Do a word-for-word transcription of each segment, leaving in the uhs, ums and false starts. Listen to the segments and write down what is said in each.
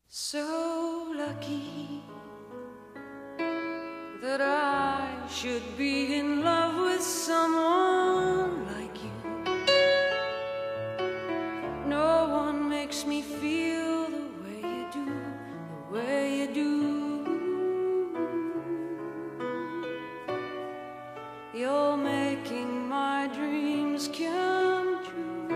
So lucky that I should be in love with someone like you. No one makes me feel the way you do, the way you do. You're making my dreams come true.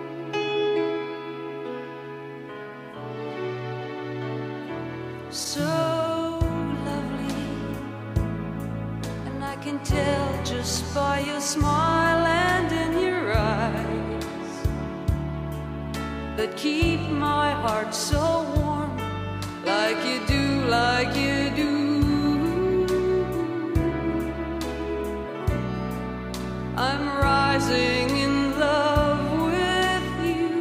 So lovely, and I can tell just by your smile and in your eyes that keep my heart so warm, like you do, like you do. I'm rising in love with you.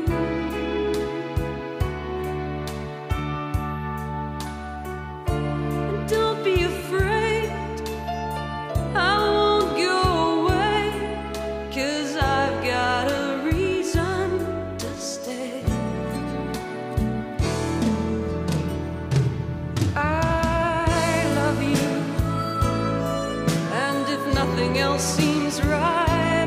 And don't be afraid, I won't go away, 'cause I've got a reason to stay. I love you, and if nothing else seems right,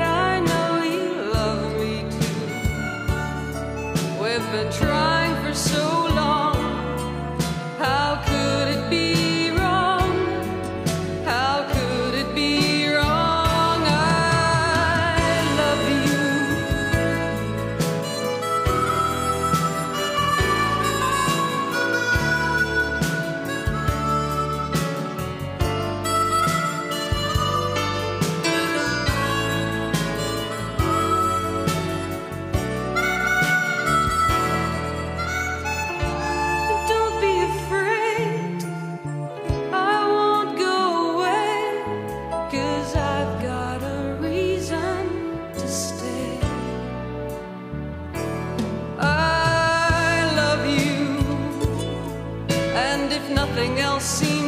we've been trying for so long. How could it be wrong? How could it be wrong? I love you. Nothing else seems